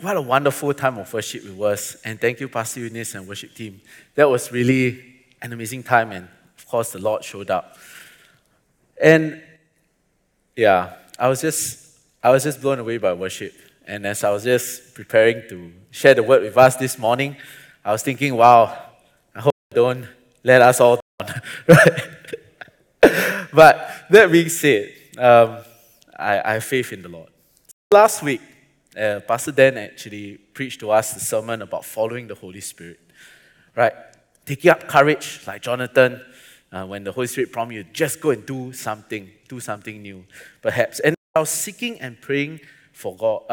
what a wonderful time of worship it was. And thank you, Pastor Eunice and worship team. That was really an amazing time. And of course, the Lord showed up. And yeah, I was just blown away by worship. And as I was just preparing to share the word with us this morning, I was thinking, wow, I hope they don't let us all down. Right? But that being said, I have faith in the Lord. Last week, Pastor Dan actually preached to us the sermon about following the Holy Spirit. Right? Taking up courage, like Jonathan, when the Holy Spirit prompts you, just go and do something new, perhaps. And I was seeking and praying for God,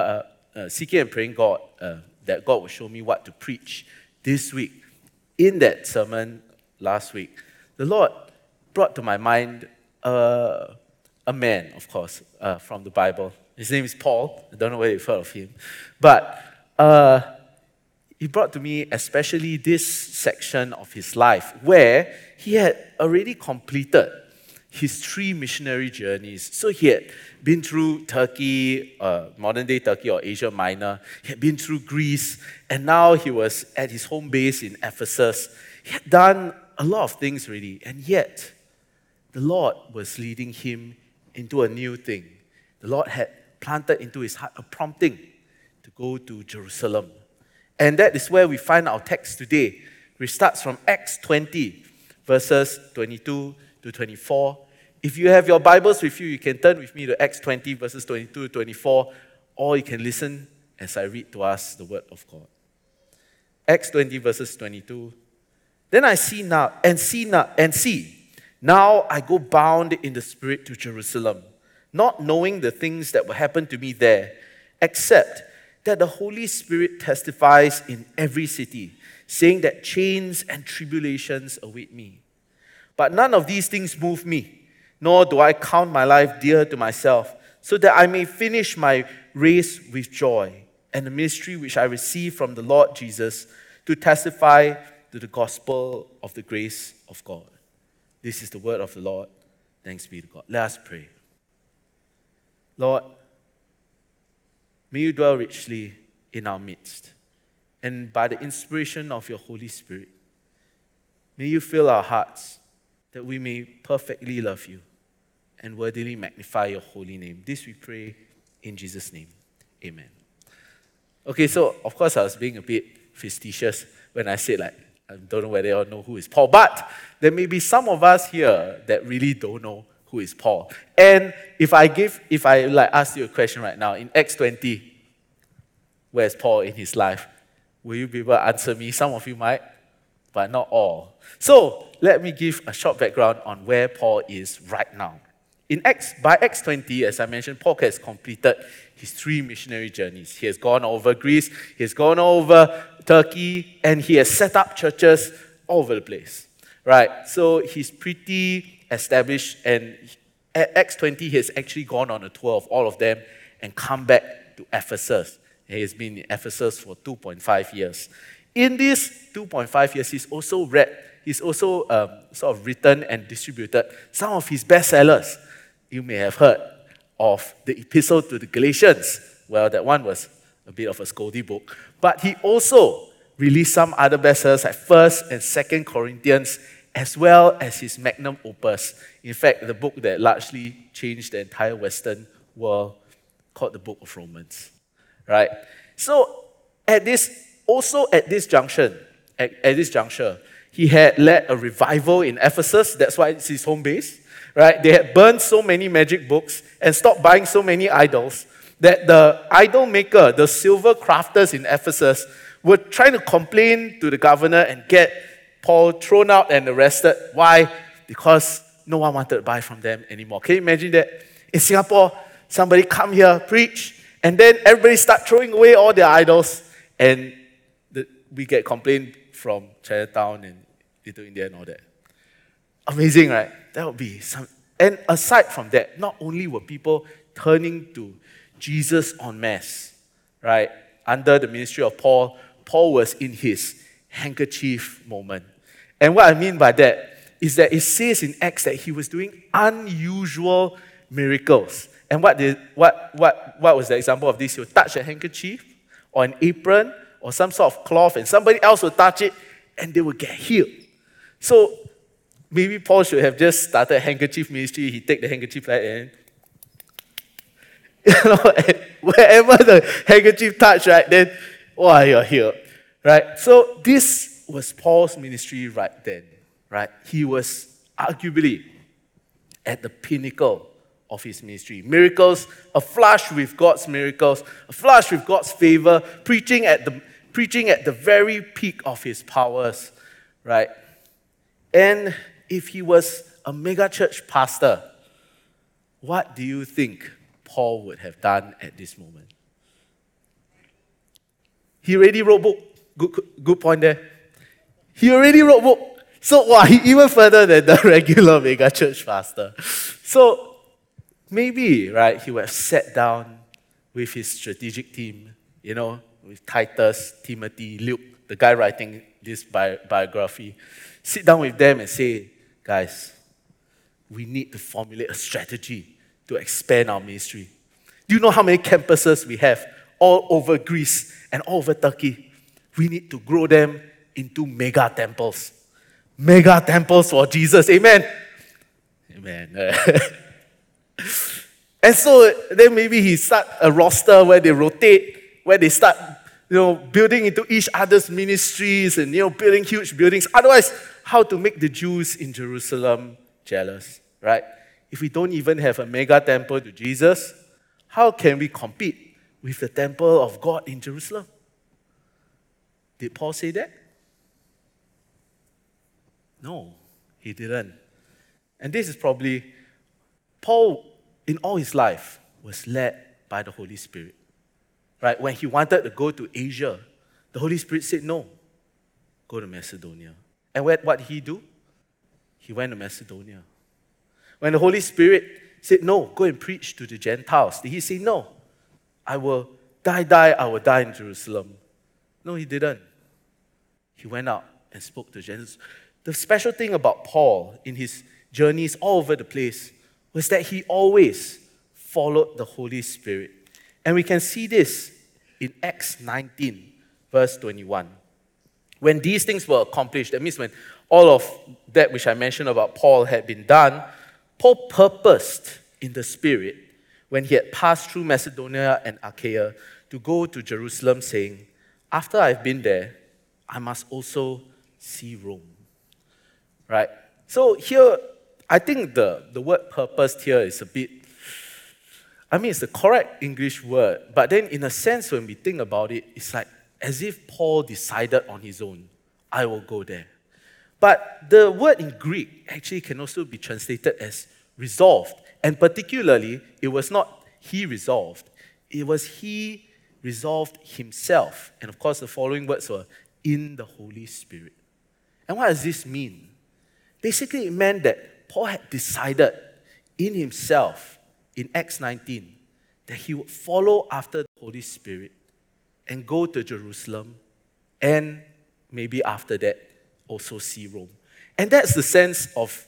that God would show me what to preach this week. In that sermon last week, the Lord brought to my mind a man, of course, from the Bible. His name is Paul. I don't know whether you've heard of him. But he brought to me especially this section of his life where he had already completed his 3 missionary journeys. So he had been through Turkey, modern-day Turkey or Asia Minor. He had been through Greece, and now he was at his home base in Ephesus. He had done a lot of things really, and yet the Lord was leading him into a new thing. The Lord had planted into his heart a prompting to go to Jerusalem. And that is where we find our text today, which starts from Acts 20, verses 22 to 24. If you have your Bibles with you, you can turn with me to Acts 20, verses 22 to 24, or you can listen as I read to us the word of God. Acts 20, verses 22. Then I see now, now I go bound in the Spirit to Jerusalem, not knowing the things that will happen to me there, except that the Holy Spirit testifies in every city, saying that chains and tribulations await me. But none of these things move me, nor do I count my life dear to myself, so that I may finish my race with joy and the ministry which I received from the Lord Jesus to testify to the gospel of the grace of God. This is the word of the Lord. Thanks be to God. Let us pray. Lord, may you dwell richly in our midst. And by the inspiration of your Holy Spirit, may you fill our hearts that we may perfectly love you and worthily magnify your holy name. This we pray in Jesus' name. Amen. Okay, so of course I was being a bit facetious when I said I don't know whether you all know who is Paul, but there may be some of us here that really don't know who is Paul. And if I ask you a question right now, in Acts 20, where's Paul in his life? Will you be able to answer me? Some of you might, but not all. So let me give a short background on where Paul is right now. By Acts 20, as I mentioned, Paul has completed his 3 missionary journeys. He has gone over Greece, he has gone over Turkey, and he has set up churches all over the place. Right? So he's pretty established, and at Acts 20, he has actually gone on a tour of all of them and come back to Ephesus. He has been in Ephesus for 2.5 years. In these 2.5 years, he's also sort of written and distributed some of his bestsellers. You may have heard of the Epistle to the Galatians. Well, that one was a bit of a scoldy book. But he also released some other bestsellers like 1st and 2nd Corinthians, as well as his magnum opus. In fact, the book that largely changed the entire Western world, called the Book of Romans. Right? So, at this juncture, he had led a revival in Ephesus. That's why it's his home base. Right? They had burned so many magic books and stopped buying so many idols that the idol maker, the silver crafters in Ephesus, were trying to complain to the governor and get Paul thrown out and arrested. Why? Because no one wanted to buy from them anymore. Can you imagine that? In Singapore, somebody come here, preach, and then everybody start throwing away all their idols, and we get complaint from Chinatown and Little India and all that. Amazing, right? That would be some. And aside from that, not only were people turning to Jesus en masse, right? Under the ministry of Paul, Paul was in his handkerchief moment. And what I mean by that is that it says in Acts that he was doing unusual miracles. And what was the example of this? He would touch a handkerchief or an apron or some sort of cloth, and somebody else will touch it and they will get healed. So maybe Paul should have just started a handkerchief ministry. He take the handkerchief like and and wherever the handkerchief touch, right, then you're healed. Right? So this was Paul's ministry right then. Right? He was arguably at the pinnacle of his ministry. Miracles, a flush with God's miracles, a flush with God's favor, preaching at the very peak of his powers, right? And if he was a mega church pastor, what do you think Paul would have done at this moment? He already wrote book. Good point there. He already wrote book. So, he even further than the regular mega church pastor. So, maybe, right, he would have sat down with his strategic team, with Titus, Timothy, Luke, the guy writing this biography. Sit down with them and say, guys, we need to formulate a strategy to expand our ministry. Do you know how many campuses we have all over Greece and all over Turkey? We need to grow them into mega temples. Mega temples for Jesus. Amen. Amen. And so then maybe he start a roster where they rotate, where they start, building into each other's ministries and, building huge buildings. Otherwise, how to make the Jews in Jerusalem jealous, right? If we don't even have a mega temple to Jesus, how can we compete with the temple of God in Jerusalem? Did Paul say that? No, he didn't. And this is probably, Paul, in all his life, was led by the Holy Spirit. Right? When he wanted to go to Asia, the Holy Spirit said, no, go to Macedonia. And what did he do? He went to Macedonia. When the Holy Spirit said, no, go and preach to the Gentiles, did he say, no, I will die in Jerusalem? No, he didn't. He went out and spoke to Gentiles. The special thing about Paul in his journeys all over the place was that he always followed the Holy Spirit. And we can see this in Acts 19, verse 21. When these things were accomplished, that means when all of that which I mentioned about Paul had been done, Paul purposed in the Spirit, when he had passed through Macedonia and Achaia, to go to Jerusalem, saying, after I've been there, I must also see Rome. Right? So here, I think the word purposed here is it's the correct English word, but then in a sense, when we think about it, it's like as if Paul decided on his own, I will go there. But the word in Greek actually can also be translated as resolved. And particularly, it was not he resolved. It was he resolved himself. And of course, the following words were, in the Holy Spirit. And what does this mean? Basically, it meant that Paul had decided in himself, in Acts 19, that he would follow after the Holy Spirit and go to Jerusalem and maybe after that also see Rome. And that's the sense of,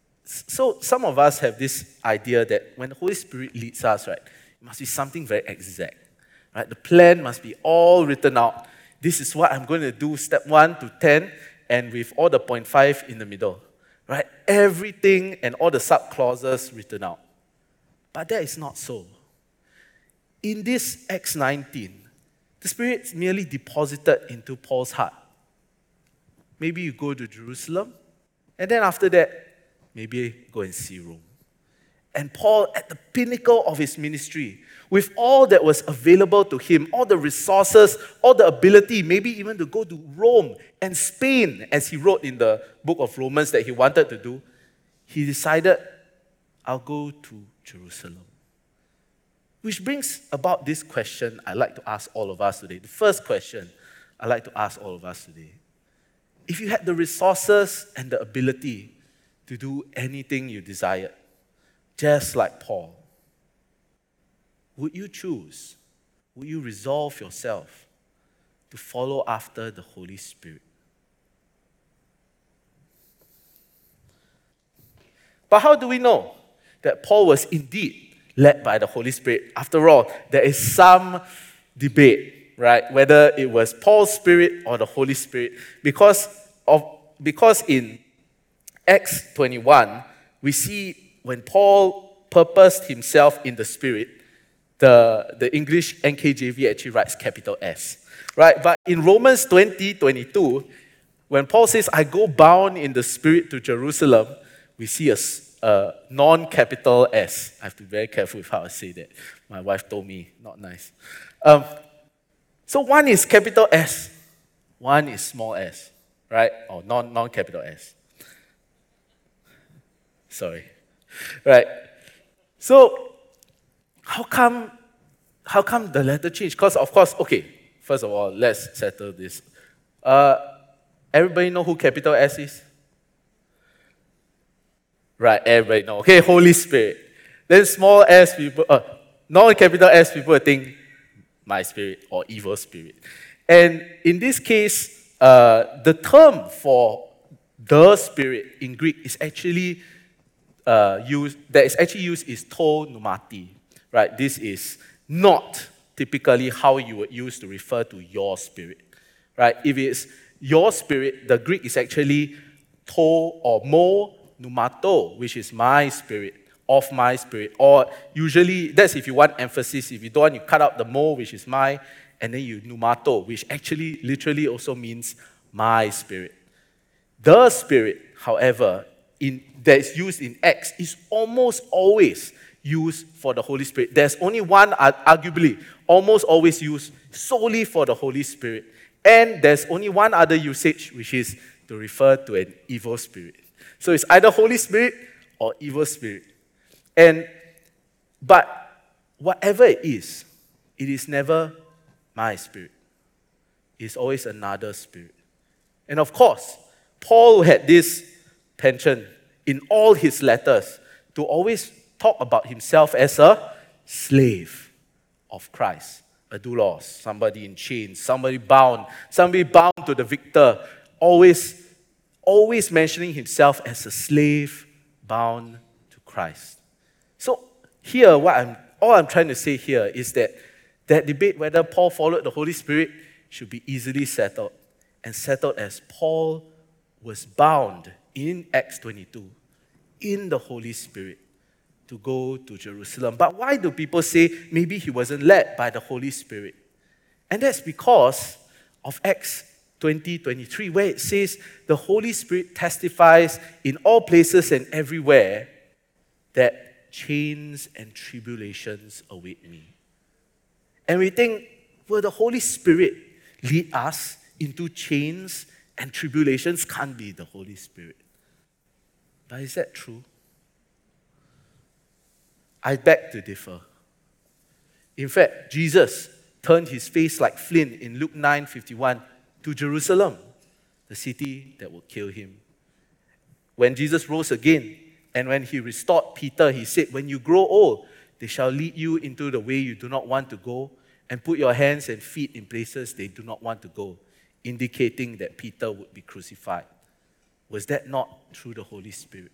so some of us have this idea that when the Holy Spirit leads us, right, it must be something very exact. Right? The plan must be all written out. This is what I'm going to do, step 1 to 10, and with all the 0.5 in the middle. Right? Everything and all the sub-clauses written out. But that is not so. In this Acts 19, the Spirit merely deposited into Paul's heart. Maybe you go to Jerusalem, and then after that, maybe go and see Rome. And Paul, at the pinnacle of his ministry, with all that was available to him, all the resources, all the ability, maybe even to go to Rome and Spain, as he wrote in the book of Romans that he wanted to do, he decided, I'll go to Jerusalem. Which brings about this question I'd like to ask all of us today. The first question I'd like to ask all of us today. If you had the resources and the ability to do anything you desired, just like Paul, would you choose, would you resolve yourself to follow after the Holy Spirit? But how do we know that Paul was indeed led by the Holy Spirit? After all, there is some debate right? Whether it was Paul's Spirit or the Holy Spirit, because in Acts 21, we see when Paul purposed himself in the Spirit, the English NKJV actually writes capital S, right? But in Romans 20:22, when Paul says, I go bound in the Spirit to Jerusalem, we see a non-capital S. I have to be very careful with how I say that. My wife told me, not nice. So one is capital S, one is small s, right? Or non-capital S. Sorry. Right. So, how come the letter changed? Because, of course, okay, first of all, let's settle this. Everybody know who capital S is? Right, everybody know. Okay, Holy Spirit. Then small s people, non-capital S people think my spirit or evil spirit. And in this case, the term for the Spirit in Greek is actually used is to pneumati, right? This is not typically how you would use to refer to your spirit, right? If it's your spirit, the Greek is actually to or mo pneumato, which is my spirit, of my spirit. Or usually, that's if you want emphasis. If you don't want, you cut out the mo, which is my, and then you pneumato, which actually literally also means my spirit. The Spirit, however, that is used in Acts is almost always used for the Holy Spirit. There's only one, arguably, almost always used solely for the Holy Spirit. And there's only one other usage, which is to refer to an evil spirit. So it's either Holy Spirit or evil spirit. But whatever it is never my spirit. It's always another spirit. And of course, Paul had this penchant in all his letters to always talk about himself as a slave of Christ, a doulos, somebody in chains, somebody bound to the victor, always mentioning himself as a slave bound to Christ. So here, all I'm trying to say here is that debate whether Paul followed the Holy Spirit should be easily settled, and settled as Paul was bound in Acts 22 in the Holy Spirit to go to Jerusalem. But why do people say maybe he wasn't led by the Holy Spirit? And that's because of Acts 20:23, where it says, the Holy Spirit testifies in all places and everywhere that chains and tribulations await me. And we think, will the Holy Spirit lead us into chains and tribulations? Can't be the Holy Spirit. But is that true? I beg to differ. In fact, Jesus turned his face like flint in Luke 9:51 to Jerusalem, the city that would kill him. When Jesus rose again, and when he restored Peter, he said, when you grow old, they shall lead you into the way you do not want to go, and put your hands and feet in places they do not want to go, indicating that Peter would be crucified. Was that not through the Holy Spirit?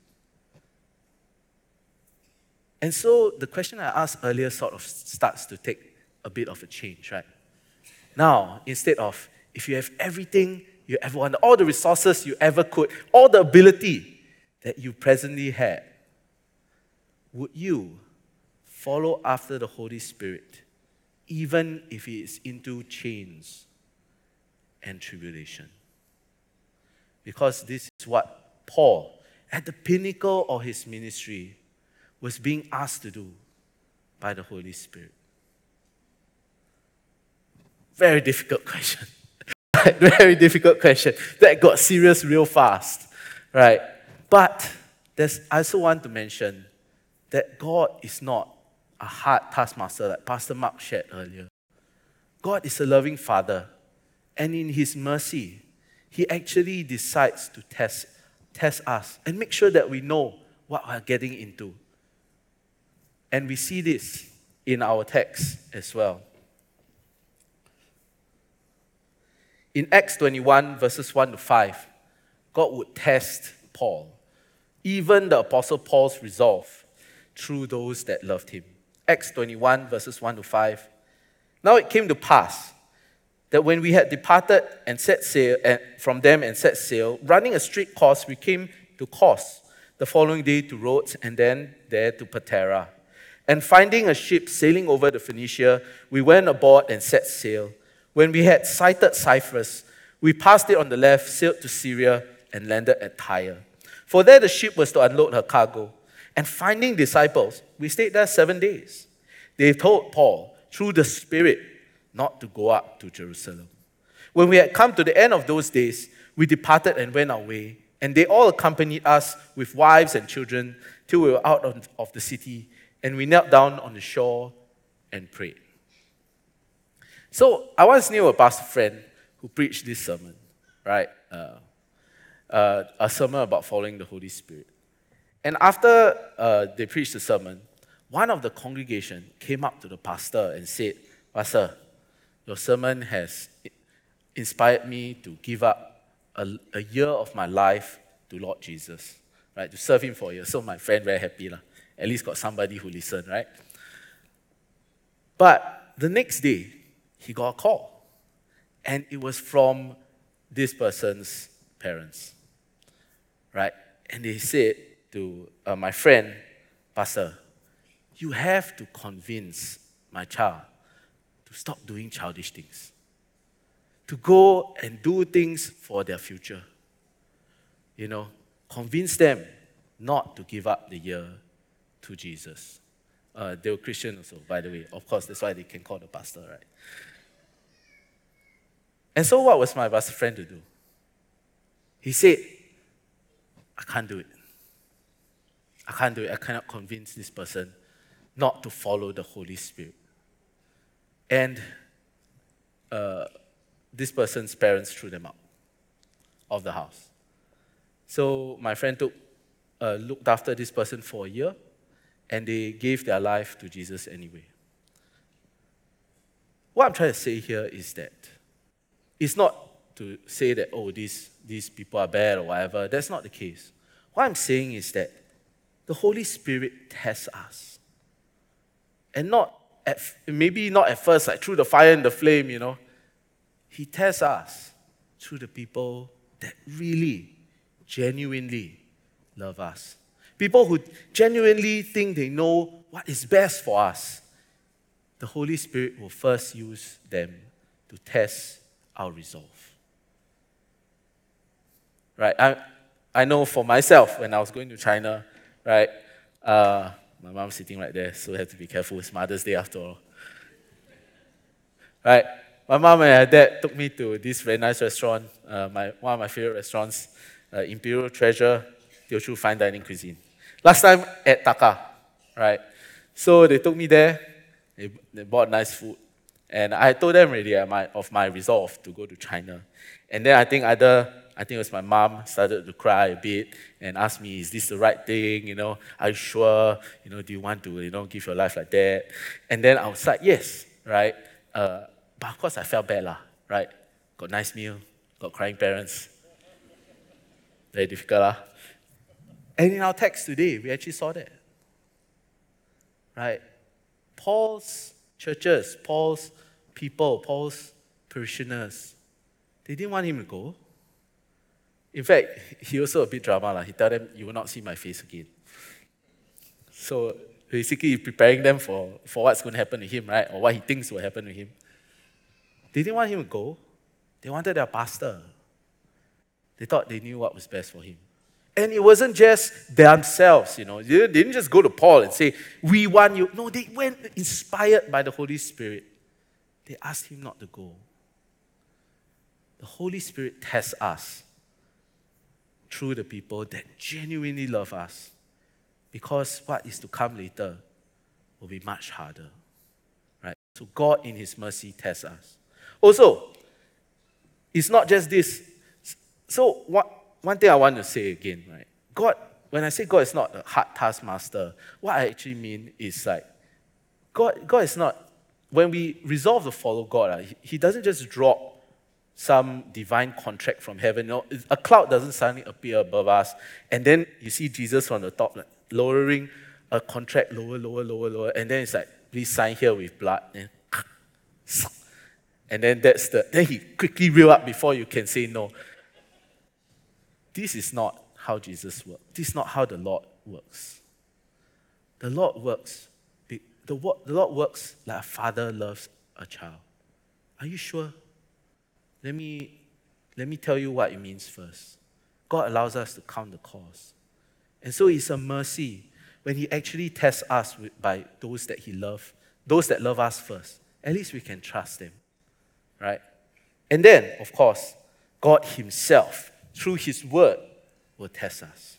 And so the question I asked earlier sort of starts to take a bit of a change, right? Now, instead of, if you have everything you ever wanted, all the resources you ever could, all the ability that you presently had, would you follow after the Holy Spirit, even if he is into chains and tribulation? Because this is what Paul, at the pinnacle of his ministry, was being asked to do by the Holy Spirit. Very difficult question. Very difficult question. That got serious real fast. Right? But I also want to mention that God is not a hard taskmaster like Pastor Mark shared earlier. God is a loving Father. And in his mercy, he actually decides to test us and make sure that we know what we're getting into. And we see this in our text as well. In Acts 21, verses 1 to 5, God would test Paul, even the Apostle Paul's resolve, through those that loved him. Acts 21, verses 1 to 5. Now it came to pass that when we had departed and set sail from them and set sail, running a straight course, we came to Kos, the following day to Rhodes, and then there to Patara. And finding a ship sailing over the Phoenicia, we went aboard and set sail. When we had sighted Cyprus, we passed it on the left, sailed to Syria, and landed at Tyre. For there the ship was to unload her cargo. And finding disciples, we stayed there 7 days. They told Paul, through the Spirit, not to go up to Jerusalem. When we had come to the end of those days, we departed and went our way, and they all accompanied us with wives and children till we were out of the city, and we knelt down on the shore and prayed. So I once knew a pastor friend who preached this sermon, right? A sermon about following the Holy Spirit. And after they preached the sermon, one of the congregation came up to the pastor and said, "Pastor, your sermon has inspired me to give up a year of my life to Lord Jesus, right? To serve Him for a year." So my friend very happy lah. At least got somebody who listened, right? But the next day, he got a call, and it was from this person's parents, right? And they said to my friend, "Pastor, you have to convince my child to stop doing childish things, to go and do things for their future. You know, convince them not to give up the year to Jesus." They were Christian also, by the way. Of course, that's why they can call the pastor, right? And so what was my pastor friend to do? He said, "I can't do it. I can't do it. I cannot convince this person not to follow the Holy Spirit." And this person's parents threw them out of the house. So my friend looked after this person for a year, and they gave their life to Jesus anyway. What I'm trying to say here is that it's not to say that, oh, these people are bad or whatever. That's not the case. What I'm saying is that the Holy Spirit tests us. And maybe not at first, like through the fire and the flame, you know. He tests us through the people that really, genuinely love us. People who genuinely think they know what is best for us. The Holy Spirit will first use them to test our resolve. Right? I know for myself, when I was going to China, right? My mom's sitting right there, so I have to be careful. It's Mother's Day after all. Right? My mom and my dad took me to this very nice restaurant, one of my favorite restaurants, Imperial Treasure, Teochew Fine Dining Cuisine. Last time at Taka, right? So they took me there, they bought nice food, and I told them already of my resolve to go to China. And then I think it was my mom started to cry a bit and asked me, "Is this the right thing? You know, are you sure? You know, do you want to, give your life like that?" And then I was like, "Yes," right? But of course I felt bad lah, right? Got nice meal, got crying parents. Very difficult lah. And in our text today, we actually saw that, right? Paul's churches, Paul's people, Paul's parishioners, they didn't want him to go. In fact, he also a bit drama lah. He told them, "You will not see my face again." So basically, he's preparing them for what's going to happen to him, right? Or what he thinks will happen to him. They didn't want him to go. They wanted their pastor. They thought they knew what was best for him. And it wasn't just themselves, They didn't just go to Paul and say, "We want you." No, they went inspired by the Holy Spirit. They asked him not to go. The Holy Spirit tests us through the people that genuinely love us, because what is to come later will be much harder, right? So God in His mercy tests us. Also, it's not just this. So one thing I want to say again, right? God, when I say God is not a hard taskmaster, what I actually mean is like, God is not, when we resolve to follow God, He doesn't just drop some divine contract from heaven. A cloud doesn't suddenly appear above us, and then you see Jesus from the top, like, lowering a contract lower, and then it's like, "Please sign here with blood." And then then he quickly reel up before you can say no. This is not how Jesus works. This is not how the Lord works. The Lord works. The Lord works like a father loves a child. Are you sure? Let me tell you what it means first. God allows us to count the cost. And so it's a mercy when he actually tests us by those that he loves, those that love us first. At least we can trust them, right? And then, of course, God himself, through his word, will test us.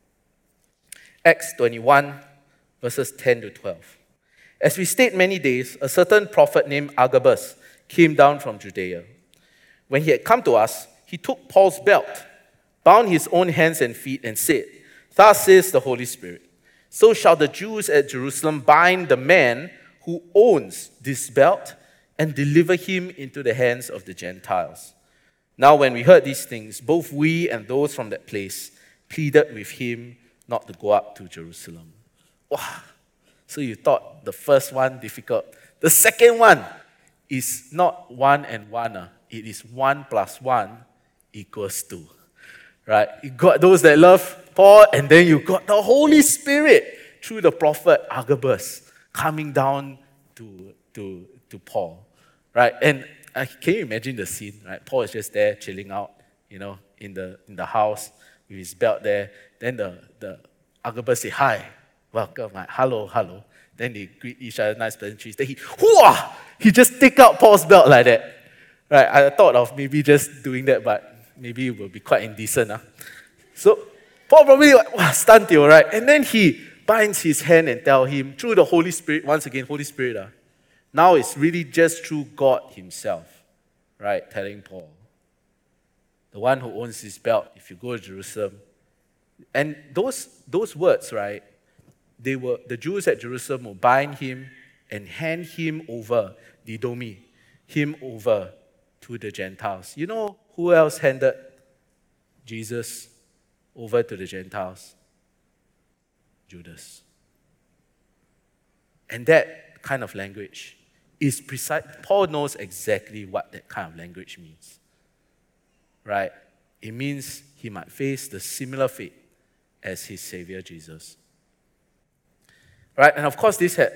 Acts 21, verses 10 to 12. As we stayed many days, a certain prophet named Agabus came down from Judea. When he had come to us, he took Paul's belt, bound his own hands and feet, and said, "Thus says the Holy Spirit, so shall the Jews at Jerusalem bind the man who owns this belt and deliver him into the hands of the Gentiles." Now when we heard these things, both we and those from that place pleaded with him not to go up to Jerusalem. Wow. So you thought the first one difficult. The second one is not 1 and 1. It is 1 plus 1 equals 2. Right? You got those that love Paul, and then you got the Holy Spirit through the prophet Agabus coming down to Paul. Right? And can you imagine the scene? Right? Paul is just there chilling out, in the house with his belt there. Then the Agabus say, "Hi, welcome, hello." Then they greet each other, nice pleasantries. Then he just take out Paul's belt like that. Right? I thought of maybe just doing that, but maybe it will be quite indecent. So Paul probably stunned you, right? And then he binds his hand and tell him through the Holy Spirit, once again, Holy Spirit. Now it's really just through God himself, right? Telling Paul, the one who owns this belt, if you go to Jerusalem. And those words, right? The Jews at Jerusalem will bind him and hand him over, didomi, him over to the Gentiles. You know who else handed Jesus over to the Gentiles? Judas. And that kind of language is precise. Paul knows exactly what that kind of language means. Right? It means he might face the similar fate as his Savior Jesus. Right? And of course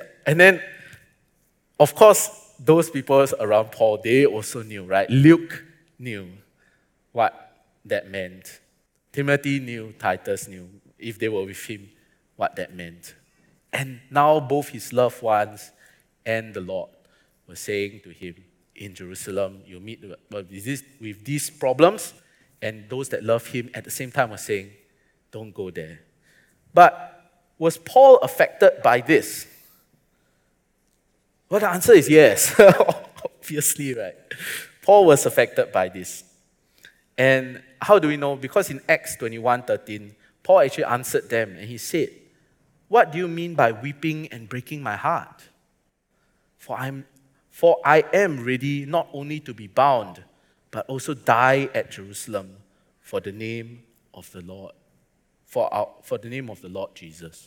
those people around Paul, they also knew, right? Luke knew what that meant. Timothy knew, Titus knew, if they were with him, what that meant. And now both his loved ones and the Lord were saying to him, in Jerusalem, you meet with these problems, and those that love him at the same time were saying, don't go there. But was Paul affected by this? Well, the answer is yes. Obviously, right? Paul was affected by this. And how do we know? Because in Acts 21:13, Paul actually answered them and he said, "What do you mean by weeping and breaking my heart? For I am ready not only to be bound, but also die at Jerusalem for the name of the Lord, for the name of the Lord Jesus."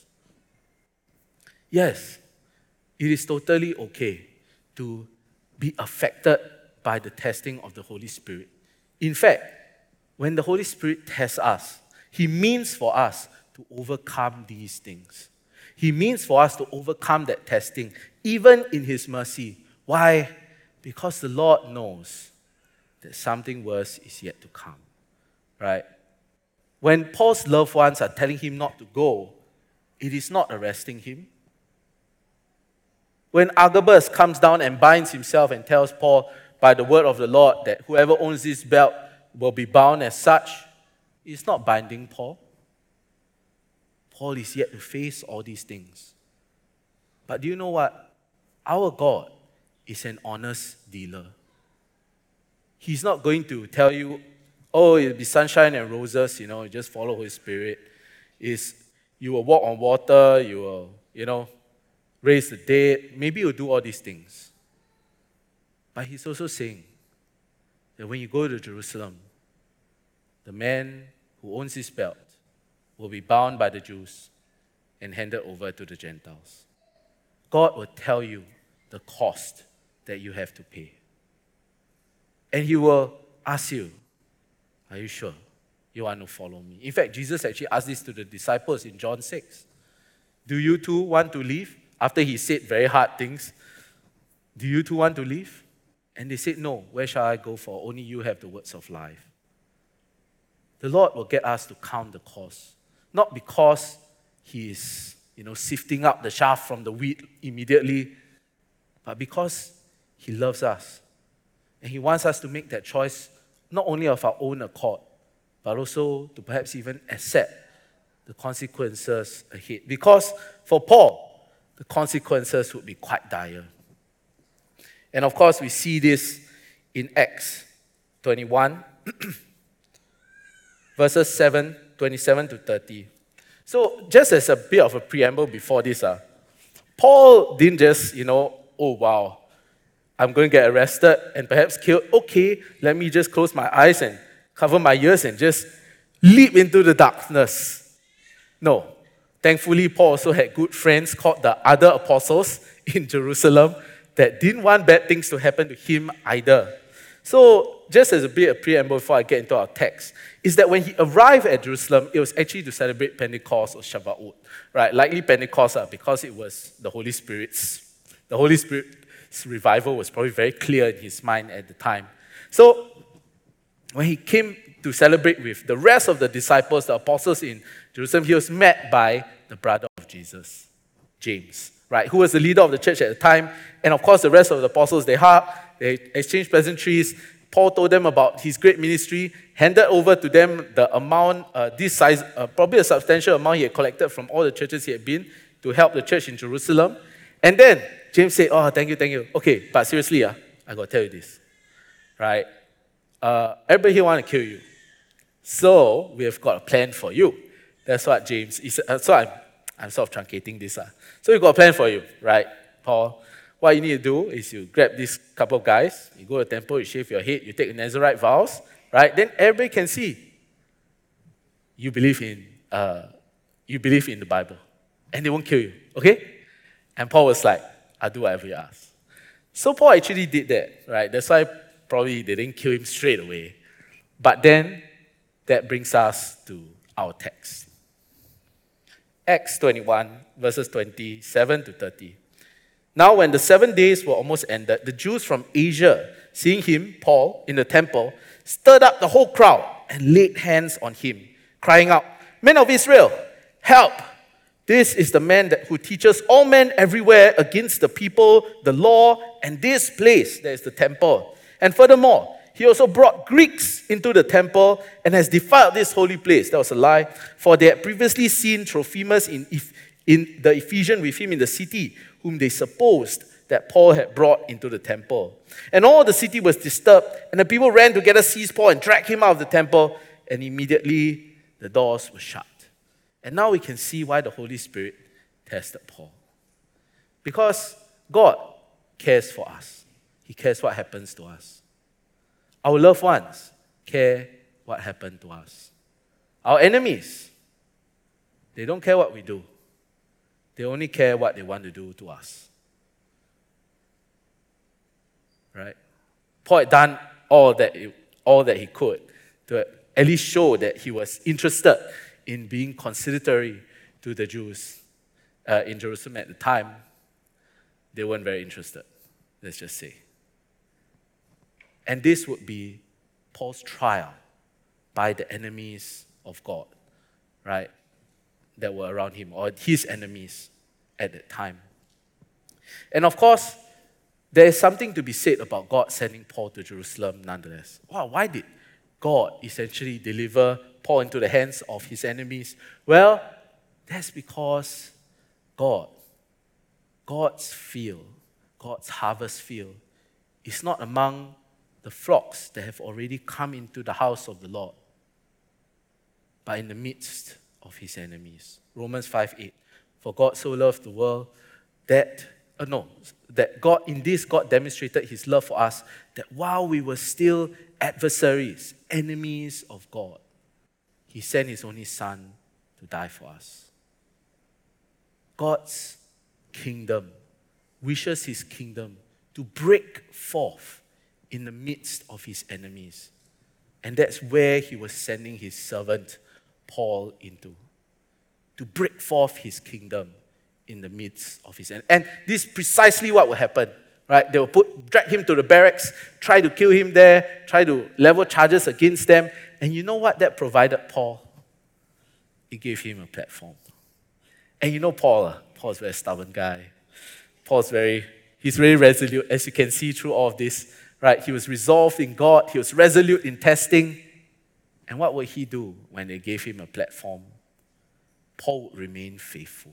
Yes, it is totally okay to be affected by the testing of the Holy Spirit. In fact, when the Holy Spirit tests us, he means for us to overcome these things. He means for us to overcome that testing, even in his mercy. Why? Because the Lord knows that something worse is yet to come. Right? When Paul's loved ones are telling him not to go, it is not arresting him. When Agabus comes down and binds himself and tells Paul by the word of the Lord that whoever owns this belt will be bound as such, it's not binding Paul. Paul is yet to face all these things. But do you know what? Our God is an honest dealer. He's not going to tell you, oh, it'll be sunshine and roses, you just follow His Spirit. You will walk on water, you will, raise the dead. Maybe you'll do all these things. But He's also saying that when you go to Jerusalem, the man who owns this belt will be bound by the Jews and handed over to the Gentiles. God will tell you the cost that you have to pay. And he will ask you, are you sure you want to follow me? In fact, Jesus actually asked this to the disciples in John 6. Do you too want to leave? After he said very hard things, do you too want to leave? And they said, no, where shall I go for? Only you have the words of life. The Lord will get us to count the cost. Not because he is, sifting up the chaff from the wheat immediately, but because he loves us. And he wants us to make that choice not only of our own accord, but also to perhaps even accept the consequences ahead. Because for Paul, the consequences would be quite dire. And of course, we see this in Acts 21, verses 27 to 30. So just as a bit of a preamble before this, Paul didn't just, oh wow, I'm going to get arrested and perhaps killed. Okay, let me just close my eyes and cover my ears and just leap into the darkness. No. Thankfully, Paul also had good friends called the other apostles in Jerusalem that didn't want bad things to happen to him either. So, just as a bit of preamble before I get into our text, is that when he arrived at Jerusalem, it was actually to celebrate Pentecost or Shavuot, right? Likely Pentecost because it was the Holy Spirit's revival was probably very clear in his mind at the time. So, when he came to celebrate with the rest of the disciples, the apostles in Jerusalem, he was met by the brother of Jesus, James, right, who was the leader of the church at the time. And of course, the rest of the apostles, they exchanged pleasantries. Paul told them about his great ministry, handed over to them the amount, this size, probably a substantial amount he had collected from all the churches he had been to help the church in Jerusalem. And then James said, oh, thank you. Okay, but seriously, I got to tell you this, right? Everybody here want to kill you. So we have got a plan for you. That's what James is. So I'm sort of truncating this. So we've got a plan for you, right, Paul? What you need to do is you grab this couple of guys, you go to the temple, you shave your head, you take the Nazirite vows, right? Then everybody can see you believe in the Bible, and they won't kill you, okay? And Paul was like, I'll do whatever you ask. So Paul actually did that, right? That's why probably they didn't kill him straight away. But then that brings us to our text. Acts 21, verses 27 to 30. Now, when the 7 days were almost ended, the Jews from Asia, seeing him, Paul, in the temple, stirred up the whole crowd and laid hands on him, crying out, Men of Israel, help! This is the man who teaches all men everywhere against the people, the law, and this place, that is the temple. And furthermore, he also brought Greeks into the temple and has defiled this holy place. That was a lie, for they had previously seen Trophimus in the Ephesian with him in the city, whom they supposed that Paul had brought into the temple. And all the city was disturbed, and the people ran together, seized Paul, and dragged him out of the temple, and immediately the doors were shut. And now we can see why the Holy Spirit tested Paul. Because God cares for us. He cares what happens to us. Our loved ones care what happened to us. Our enemies, they don't care what we do. They only care what they want to do to us. Right? Paul had done all that he could to at least show that he was interested in being conciliatory to the Jews in Jerusalem at the time. They weren't very interested, let's just say. And this would be Paul's trial by the enemies of God, right, that were around him, or his enemies at that time. And of course, there is something to be said about God sending Paul to Jerusalem nonetheless. Wow, why did God essentially deliver Paul into the hands of his enemies? Well, that's because God's field, God's harvest field, is not among the flocks that have already come into the house of the Lord, but in the midst of his enemies. Romans 5:8. For God so loved the world that God demonstrated his love for us, that while we were still adversaries, enemies of God, he sent his only Son to die for us. God's kingdom wishes his kingdom to break forth in the midst of his enemies. And that's where he was sending his servant Paul into, to break forth his kingdom in the midst of his enemies. And this is precisely what will happen, right? They will drag him to the barracks, try to kill him there, try to level charges against them. And you know what that provided Paul? It gave him a platform. And you know Paul's a very stubborn guy. He's very resolute, as you can see through all of this, right? He was resolved in God. He was resolute in testing. And what would he do when they gave him a platform? Paul would remain faithful.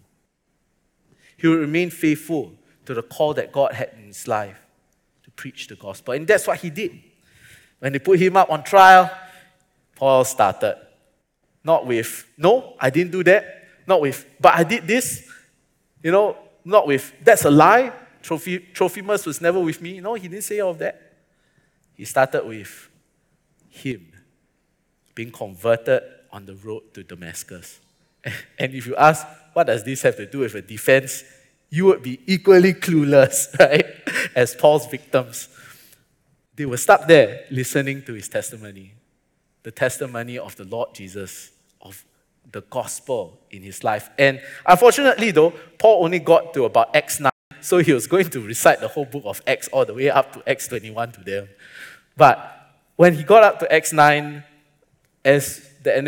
He would remain faithful to the call that God had in his life to preach the gospel. And that's what he did. When they put him up on trial, Paul started. Not with, no, I didn't do that. Not with, but I did this. Not with, that's a lie. Trophimus was never with me. No, he didn't say all of that. He started with him being converted on the road to Damascus. And if you ask, what does this have to do with a defense? You would be equally clueless, right? As Paul's victims. They were stuck there listening to his testimony. The testimony of the Lord Jesus, of the gospel in his life. And unfortunately though, Paul only got to about Acts 9, so he was going to recite the whole book of Acts all the way up to Acts 21 to them. But when he got up to Acts 9, as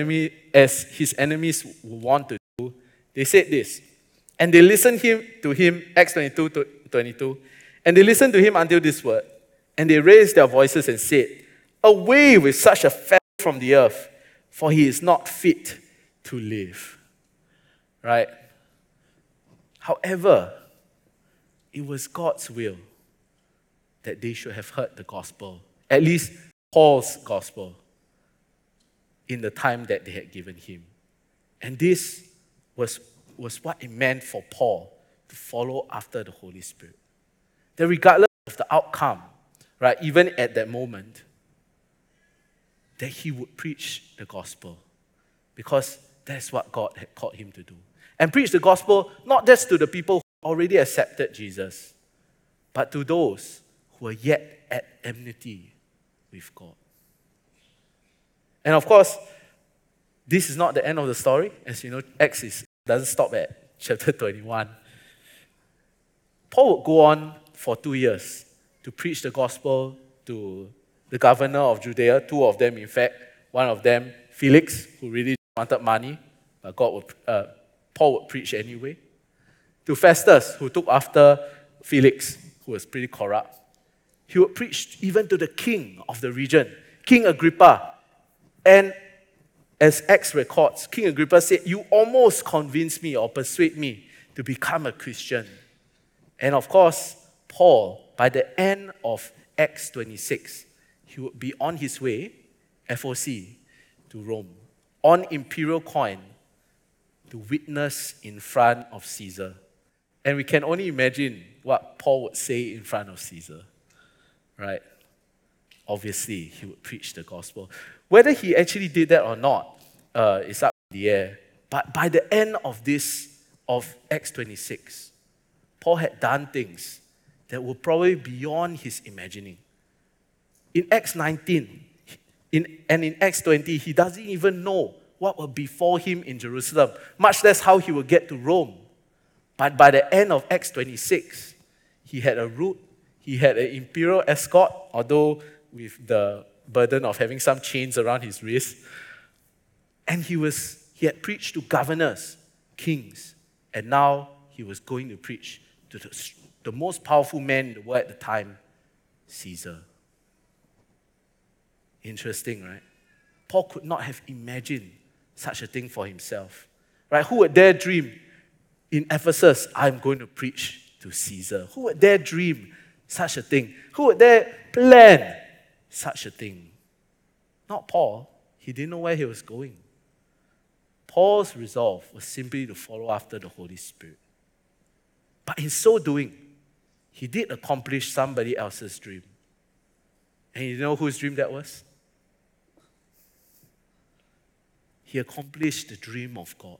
his enemies would want to do, they said this. And they listened to him, Acts 22, and they listened to him until this word. And they raised their voices and said, "Away with such a fellow from the earth, for he is not fit to live." Right? However, it was God's will that they should have heard the gospel, at least Paul's gospel, in the time that they had given him. And this was what it meant for Paul to follow after the Holy Spirit. That regardless of the outcome, right, even at that moment, that he would preach the gospel, because that's what God had called him to do. And preach the gospel not just to the people who already accepted Jesus, but to those who are yet at enmity with God. And of course, this is not the end of the story. As you know, Acts doesn't stop at chapter 21. Paul would go on for 2 years to preach the gospel to the governor of Judea, 2 of them in fact. One of them, Felix, who really wanted money, but Paul would preach anyway. To Festus, who took after Felix, who was pretty corrupt. He would preach even to the king of the region, King Agrippa. And as Acts records, King Agrippa said, "You almost convinced me or persuade me to become a Christian." And of course, Paul, by the end of Acts 26, he would be on his way, FOC, to Rome, on imperial coin, to witness in front of Caesar. And we can only imagine what Paul would say in front of Caesar, right? Obviously, he would preach the gospel. Whether he actually did that or not is up in the air. But by the end of Acts 26, Paul had done things that were probably beyond his imagining. In Acts 19 and in Acts 20, he doesn't even know what will befall him in Jerusalem, much less how he will get to Rome. But by the end of Acts 26, he had a route, he had an imperial escort, although with the burden of having some chains around his wrist. And he had preached to governors, kings, and now he was going to preach to the most powerful man in the world at the time, Caesar. Interesting, right? Paul could not have imagined such a thing for himself. Right? Who would dare dream in Ephesus, "I'm going to preach to Caesar"? Who would dare dream such a thing? Who would dare plan such a thing? Not Paul. He didn't know where he was going. Paul's resolve was simply to follow after the Holy Spirit. But in so doing, he did accomplish somebody else's dream. And you know whose dream that was? He accomplished the dream of God.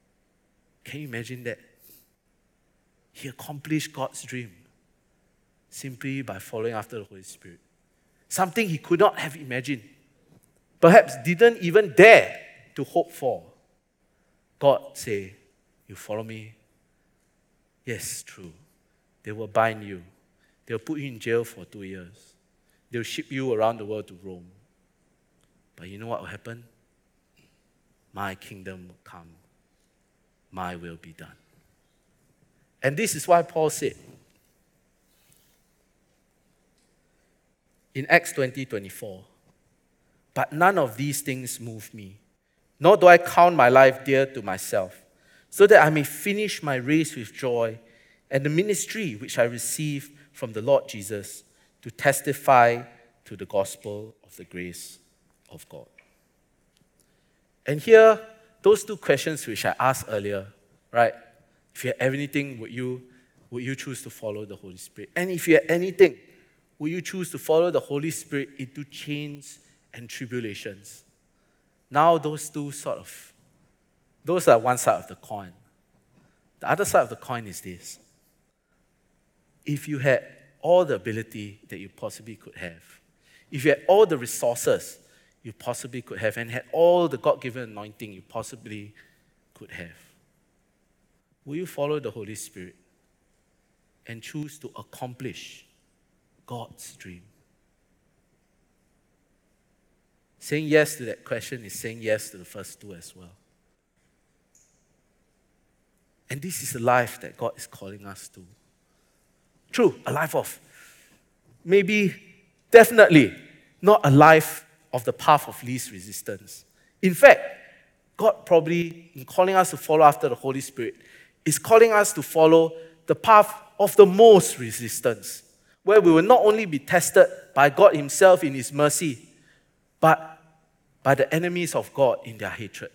Can you imagine that? He accomplished God's dream. simply by following after the Holy Spirit. Something he could not have imagined, perhaps didn't even dare to hope for. God say, you follow me? Yes, true. They will bind you. They'll put you in jail for 2 years. They'll ship you around the world to Rome. But you know what will happen? My kingdom will come. My will be done. And this is why Paul said in Acts 20:24, but none of these things move me, nor do I count my life dear to myself, so that I may finish my race with joy and the ministry which I received from the Lord Jesus to testify to the gospel of the grace of God. And here, those two questions which I asked earlier, right? If you had anything, would you choose to follow the Holy Spirit? And if you had anything, would you choose to follow the Holy Spirit into chains and tribulations? Now those are one side of the coin. The other side of the coin is this. If you had all the ability that you possibly could have, if you had all the resources you possibly could have, and had all the God-given anointing you possibly could have, will you follow the Holy Spirit and choose to accomplish God's dream? Saying yes to that question is saying yes to the first two as well. And this is the life that God is calling us to. True, a life of maybe, definitely, not a life of the path of least resistance. In fact, God probably, in calling us to follow after the Holy Spirit, is calling us to follow the path of the most resistance, where we will not only be tested by God Himself in His mercy, but by the enemies of God in their hatred.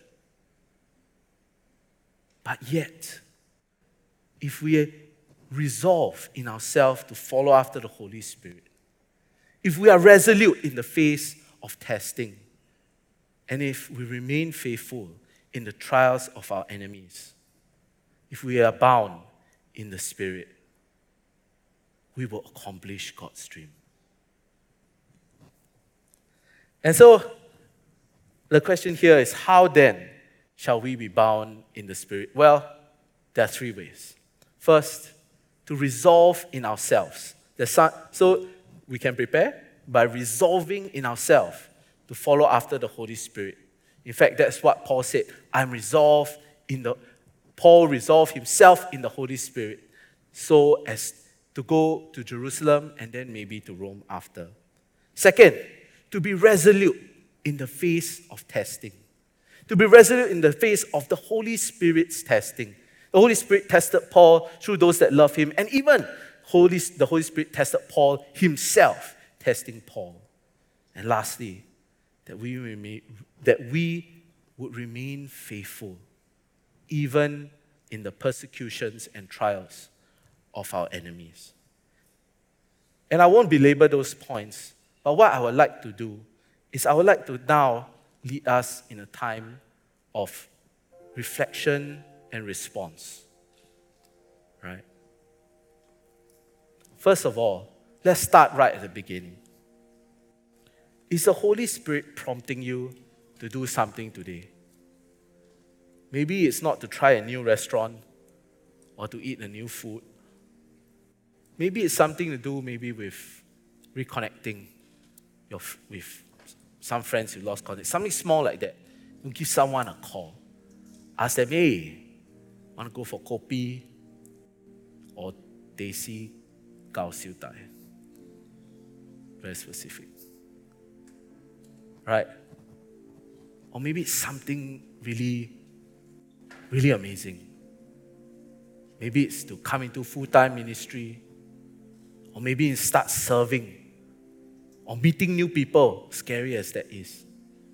But yet, if we resolve in ourselves to follow after the Holy Spirit, if we are resolute in the face of testing, and if we remain faithful in the trials of our enemies, if we are bound in the Spirit, we will accomplish God's dream. And so, the question here is, how then shall we be bound in the Spirit? Well, there are three ways. First, to resolve in ourselves. So we can prepare by resolving in ourselves to follow after the Holy Spirit. In fact, that's what Paul said. Paul resolved himself in the Holy Spirit so as to go to Jerusalem and then maybe to Rome after. Second, to be resolute in the face of testing. To be resolute in the face of the Holy Spirit's testing. The Holy Spirit tested Paul through those that love him, and even the Holy Spirit tested Paul himself, testing Paul. And lastly, that we would remain faithful even in the persecutions and trials of our enemies. And I won't belabor those points, but what I would like to do is I would like to now lead us in a time of reflection and response. Right? First of all, let's start right at the beginning. Is the Holy Spirit prompting you to do something today? Maybe it's not to try a new restaurant or to eat a new food. Maybe it's something to do with reconnecting with some friends you lost contact. Something small like that. You give someone a call. Ask them, hey, want to go for kopi or teh C gao siu dai? Very specific. Right? Or maybe it's something really, really amazing. Maybe it's to come into full-time ministry, or maybe it's start serving, or meeting new people, scary as that is.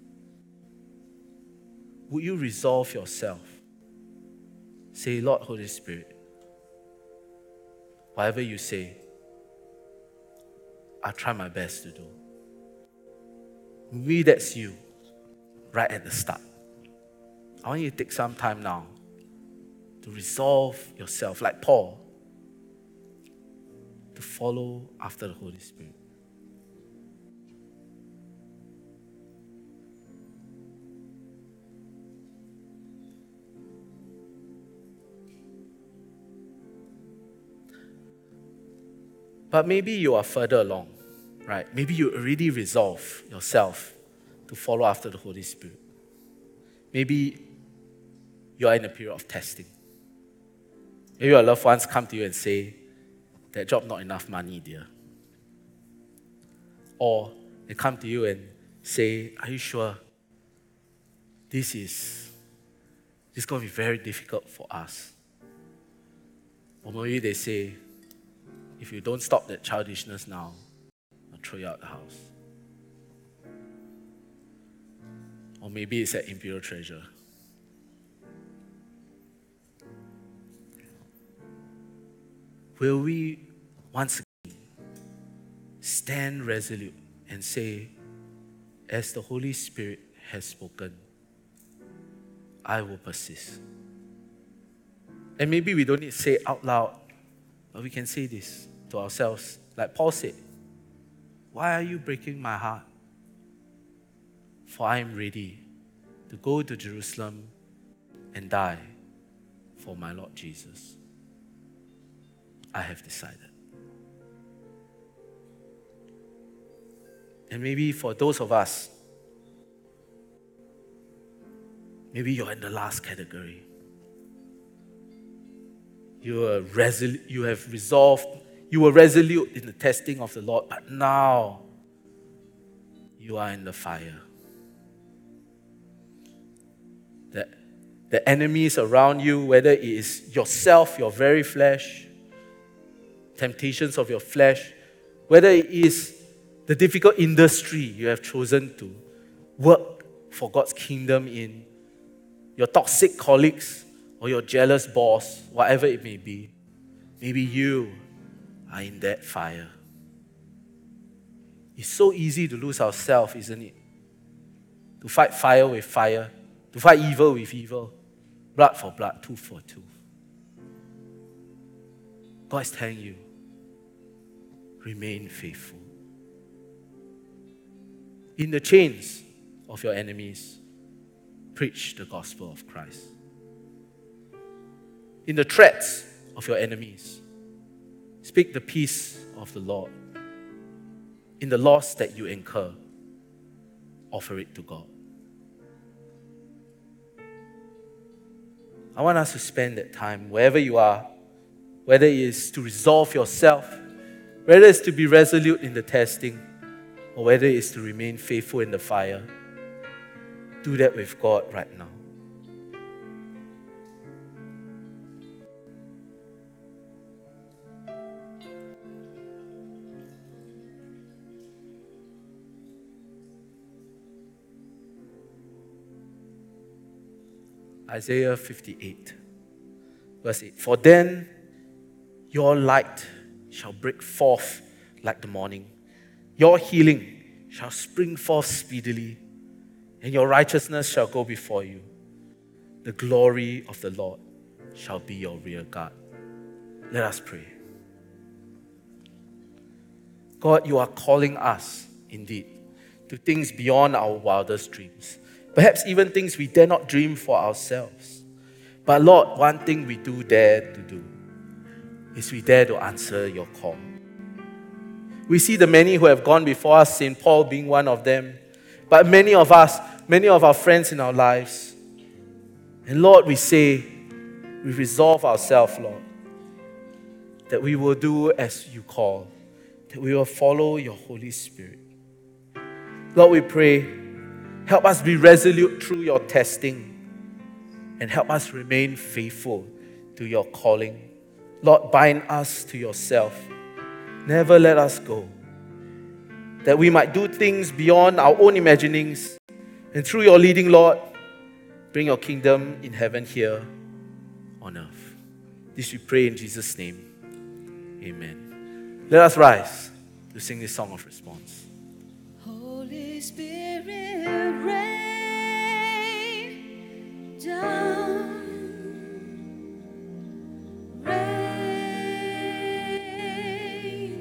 Would you resolve yourself? Say, Lord, Holy Spirit, whatever you say, I'll try my best to do. Maybe that's you, right at the start. I want you to take some time now to resolve yourself, like Paul, to follow after the Holy Spirit. But maybe you are further along, right? Maybe you already resolve yourself to follow after the Holy Spirit. Maybe you are in a period of testing. Maybe your loved ones come to you and say, that job not enough money, dear. Or they come to you and say, are you sure this is going to be very difficult for us? Or maybe they say, if you don't stop that childishness now, I'll throw you out the house. Or maybe it's that imperial treasure. Will we once again stand resolute and say, as the Holy Spirit has spoken, I will persist. And maybe we don't need to say it out loud, but we can say this to ourselves. Like Paul said, why are you breaking my heart? For I am ready to go to Jerusalem and die for my Lord Jesus. I have decided. And maybe for those of us, maybe you're in the last category. You were resolute in the testing of the Lord, but now you are in the fire. The enemies around you, whether it is yourself, your very flesh, temptations of your flesh, whether it is the difficult industry you have chosen to work for God's kingdom in, your toxic colleagues or your jealous boss, whatever it may be, maybe you are in that fire. It's so easy to lose ourselves, isn't it? To fight fire with fire, to fight evil with evil, blood for blood, tooth for tooth. God is telling you, remain faithful. In the chains of your enemies, preach the gospel of Christ. In the threats of your enemies, speak the peace of the Lord. In the loss that you incur, offer it to God. I want us to spend that time wherever you are, whether it is to resolve yourself, whether it's to be resolute in the testing, or whether it is to remain faithful in the fire. Do that with God right now. Isaiah 58, verse 8. For then your light shall break forth like the morning. Your healing shall spring forth speedily, and your righteousness shall go before you. The glory of the Lord shall be your rear guard. Let us pray. God, you are calling us, indeed, to things beyond our wildest dreams. Perhaps even things we dare not dream for ourselves. But Lord, one thing we do dare to do is we dare to answer your call. We see the many who have gone before us, St. Paul being one of them, but many of us, many of our friends in our lives. And Lord, we say, we resolve ourselves, Lord, that we will do as you call, that we will follow your Holy Spirit. Lord, we pray, help us be resolute through your testing and help us remain faithful to your calling. Lord, bind us to yourself. Never let us go. That we might do things beyond our own imaginings. And through your leading, Lord, bring your kingdom in heaven here on earth. This we pray in Jesus' name. Amen. Let us rise to sing this song of response. Holy Spirit, rain down. Rain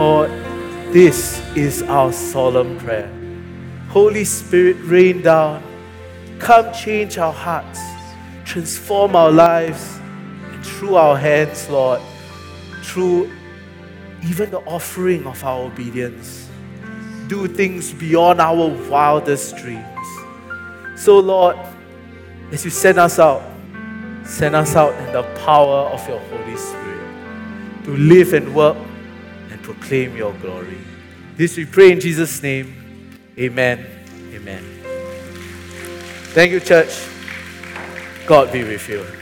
Lord, this is our solemn prayer. Holy Spirit, rain down. Come change our hearts. Transform our lives. And through our hands, Lord, through even the offering of our obedience, do things beyond our wildest dreams. So, Lord, as you send us out in the power of your Holy Spirit to live and work and proclaim your glory. This we pray in Jesus' name. Amen. Amen. Thank you, church. God be with you.